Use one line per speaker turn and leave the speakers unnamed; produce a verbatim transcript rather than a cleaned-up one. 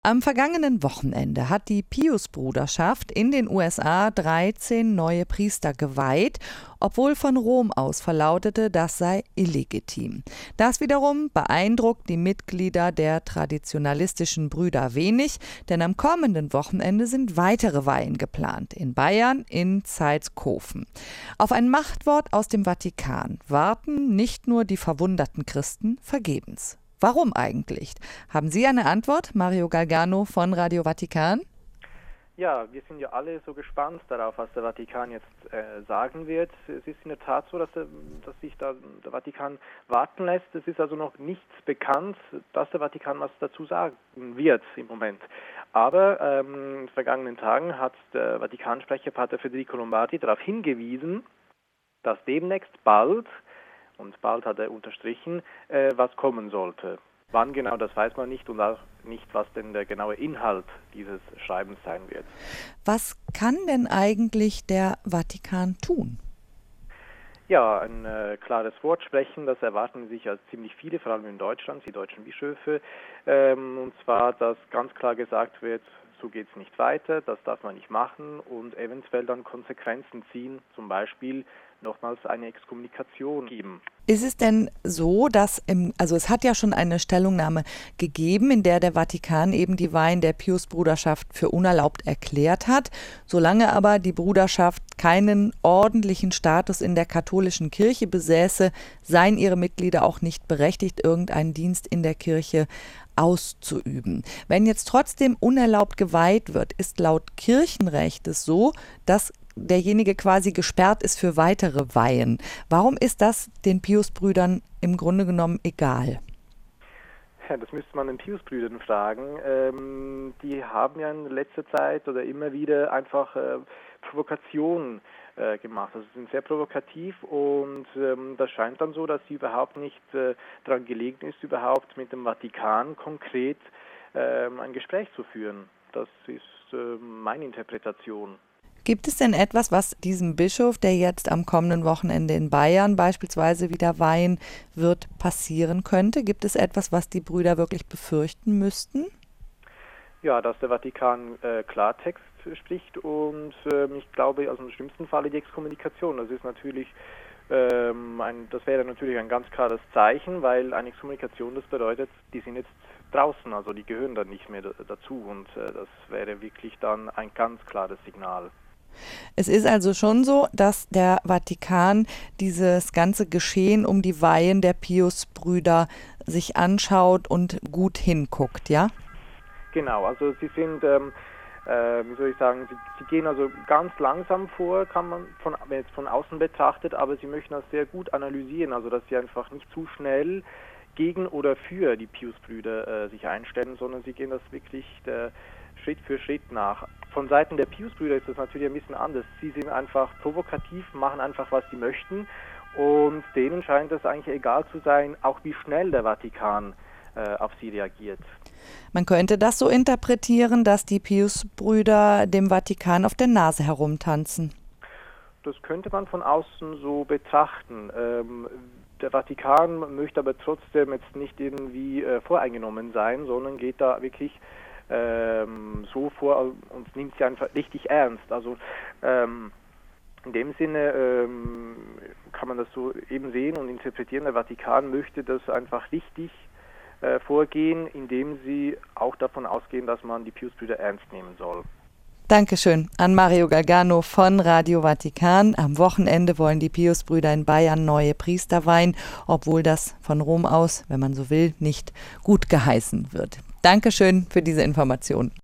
Am vergangenen Wochenende hat die Piusbruderschaft in den U S A dreizehn neue Priester geweiht, obwohl von Rom aus verlautete, das sei illegitim. Das wiederum beeindruckt die Mitglieder der traditionalistischen Brüder wenig, denn am kommenden Wochenende sind weitere Weihen geplant, in Bayern, in Zeitskofen. Auf ein Machtwort aus dem Vatikan warten nicht nur die verwunderten Christen vergebens. Warum eigentlich? Haben Sie eine Antwort, Mario Galgano von Radio Vatikan?
Ja, wir sind ja alle so gespannt darauf, was der Vatikan jetzt äh, sagen wird. Es ist in der Tat so, dass, der, dass sich da der Vatikan warten lässt. Es ist also noch nichts bekannt, dass der Vatikan was dazu sagen wird im Moment. Aber ähm, in den vergangenen Tagen hat der Vatikansprecher Pater Federico Lombardi darauf hingewiesen, dass demnächst bald, und bald hat er unterstrichen, äh, was kommen sollte. Wann genau, das weiß man nicht und auch nicht, was denn der genaue Inhalt dieses Schreibens sein wird.
Was kann denn eigentlich der Vatikan tun?
Ja, ein äh, klares Wort sprechen, das erwarten sich ja ziemlich viele, vor allem in Deutschland, die deutschen Bischöfe. Ähm, und zwar, dass ganz klar gesagt wird, so geht es nicht weiter, das darf man nicht machen und eventuell dann Konsequenzen ziehen, zum Beispiel nochmals eine Exkommunikation geben.
Ist es denn so, dass, im, also es hat ja schon eine Stellungnahme gegeben, in der der Vatikan eben die Weihen der Piusbruderschaft für unerlaubt erklärt hat. Solange aber die Bruderschaft keinen ordentlichen Status in der katholischen Kirche besäße, seien ihre Mitglieder auch nicht berechtigt, irgendeinen Dienst in der Kirche auszuüben. Wenn jetzt trotzdem unerlaubt geweiht wird, ist laut Kirchenrecht es so, dass derjenige quasi gesperrt ist für weitere Weihen. Warum ist das den Piusbrüdern im Grunde genommen egal?
Ja, das müsste man den Piusbrüdern fragen. Ähm, die haben ja in letzter Zeit oder immer wieder einfach äh, Provokationen äh, gemacht. Also sie sind sehr provokativ und ähm, das scheint dann so, dass sie überhaupt nicht äh, daran gelegen ist, überhaupt mit dem Vatikan konkret äh, ein Gespräch zu führen. Das ist äh, meine Interpretation.
Gibt es denn etwas, was diesem Bischof, der jetzt am kommenden Wochenende in Bayern beispielsweise wieder weihen wird, passieren könnte? Gibt es etwas, was die Brüder wirklich befürchten müssten?
Ja, dass der Vatikan äh, Klartext spricht und äh, ich glaube, also im schlimmsten Falle die Exkommunikation. Das ist natürlich, ähm, ein, das wäre natürlich ein ganz klares Zeichen, weil eine Exkommunikation, das bedeutet, die sind jetzt draußen, also die gehören dann nicht mehr dazu und äh, das wäre wirklich dann ein ganz klares Signal.
Es ist also schon so, dass der Vatikan dieses ganze Geschehen um die Weihen der Piusbrüder sich anschaut und gut hinguckt, ja?
Genau, also sie sind, ähm, äh, wie soll ich sagen, sie, sie gehen also ganz langsam vor, kann man von, wenn jetzt von außen betrachtet, aber sie möchten das sehr gut analysieren, also dass sie einfach nicht zu schnell gegen oder für die Piusbrüder äh, sich einstellen, sondern sie gehen das wirklich der, Schritt für Schritt nach. Von Seiten der Piusbrüder ist das natürlich ein bisschen anders. Sie sind einfach provokativ, machen einfach, was sie möchten und denen scheint es eigentlich egal zu sein, auch wie schnell der Vatikan äh, auf sie reagiert.
Man könnte das so interpretieren, dass die Piusbrüder dem Vatikan auf der Nase herumtanzen.
Das könnte man von außen so betrachten. Ähm, der Vatikan möchte aber trotzdem jetzt nicht irgendwie äh, voreingenommen sein, sondern geht da wirklich ähm, so vor und nimmt sie einfach richtig ernst. Also ähm, in dem Sinne ähm, kann man das so eben sehen und interpretieren. Der Vatikan möchte das einfach richtig äh, vorgehen, indem sie auch davon ausgehen, dass man die Piusbrüder ernst nehmen soll.
Dankeschön an Mario Galgano von Radio Vatikan. Am Wochenende wollen die Piusbrüder in Bayern neue Priester weihen, obwohl das von Rom aus, wenn man so will, nicht gut geheißen wird. Dankeschön für diese Information.